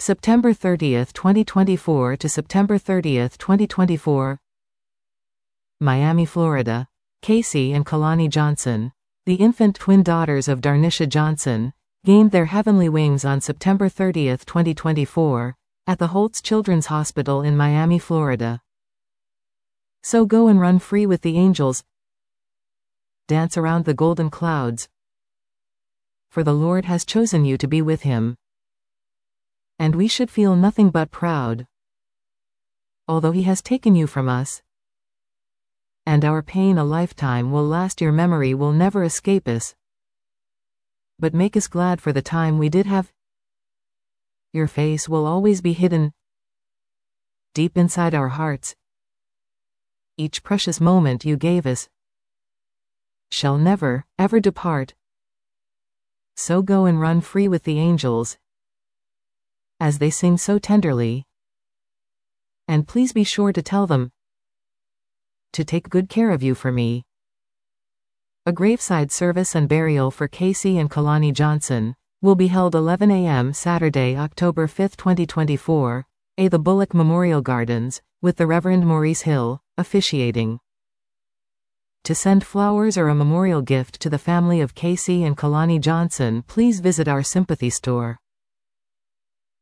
September 30th, 2024 to September 30th, 2024. Miami, Florida. Casey and Kalani Johnson, the infant twin daughters of Darnisha Johnson, gained their heavenly wings on September 30th, 2024, at the Holtz Children's Hospital in Miami, Florida. So go and run free with the angels. Dance around the golden clouds. For the Lord has chosen you to be with him. And we should feel nothing but proud. Although he has taken you from us, and our pain a lifetime will last, your memory will never escape us. But make us glad for the time we did have. Your face will always be hidden deep inside our hearts. Each precious moment you gave us shall never, ever depart. So go and run free with the angels, as they sing so tenderly. And please be sure to tell them to take good care of you for me. A graveside service and burial for Casey and Kalani Johnson will be held 11 a.m. Saturday, October 5, 2024, at the Bullock Memorial Gardens, with the Reverend Maurice Hill officiating. To send flowers or a memorial gift to the family of Casey and Kalani Johnson, please visit our sympathy store.